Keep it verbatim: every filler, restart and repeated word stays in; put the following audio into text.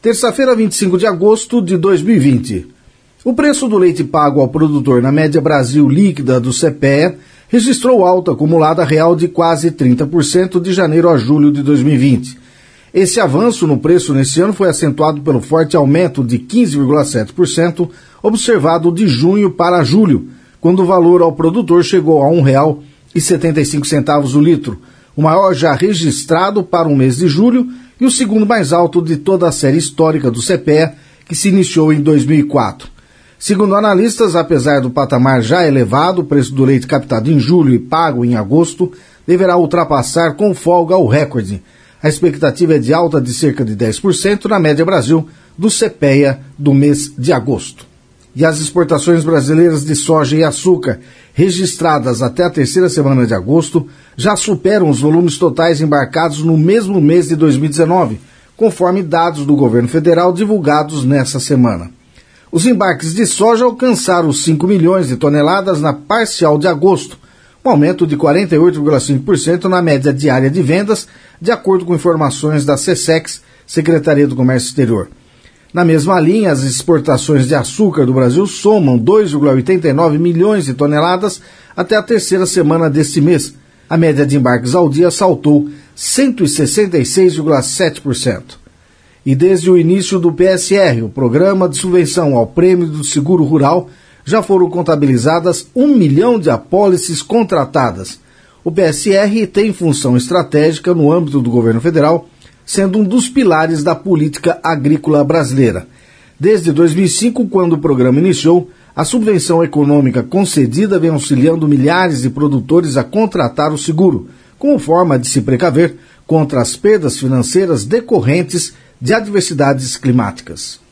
Terça-feira, vinte e cinco de agosto de dois mil e vinte. O preço do leite pago ao produtor na média Brasil líquida do CEPEA registrou alta acumulada real de quase trinta por cento de janeiro a julho de dois mil e vinte. Esse avanço no preço nesse ano foi acentuado pelo forte aumento de quinze vírgula sete por cento observado de junho para julho, quando o valor ao produtor chegou a um real e setenta e cinco centavos o litro, o maior já registrado para o mês de julho e o segundo mais alto de toda a série histórica do CEPEA, que se iniciou em dois mil e quatro. Segundo analistas, apesar do patamar já elevado, o preço do leite captado em julho e pago em agosto deverá ultrapassar com folga o recorde. A expectativa é de alta de cerca de dez por cento na média Brasil do CEPEA do mês de agosto. E as exportações brasileiras de soja e açúcar, registradas até a terceira semana de agosto, já superam os volumes totais embarcados no mesmo mês de dois mil e dezenove, conforme dados do governo federal divulgados nessa semana. Os embarques de soja alcançaram os cinco milhões de toneladas na parcial de agosto, um aumento de quarenta e oito vírgula cinco por cento na média diária de vendas, de acordo com informações da SECEX, Secretaria do Comércio Exterior. Na mesma linha, as exportações de açúcar do Brasil somam dois vírgula oitenta e nove milhões de toneladas até a terceira semana deste mês. A média de embarques ao dia saltou cento e sessenta e seis vírgula sete por cento. E desde o início do P S R, o Programa de Subvenção ao Prêmio do Seguro Rural, já foram contabilizadas um milhão de apólices contratadas. O P S R tem função estratégica no âmbito do governo federal, sendo um dos pilares da política agrícola brasileira. Desde dois mil e cinco, quando o programa iniciou, a subvenção econômica concedida vem auxiliando milhares de produtores a contratar o seguro, como forma de se precaver contra as perdas financeiras decorrentes de adversidades climáticas.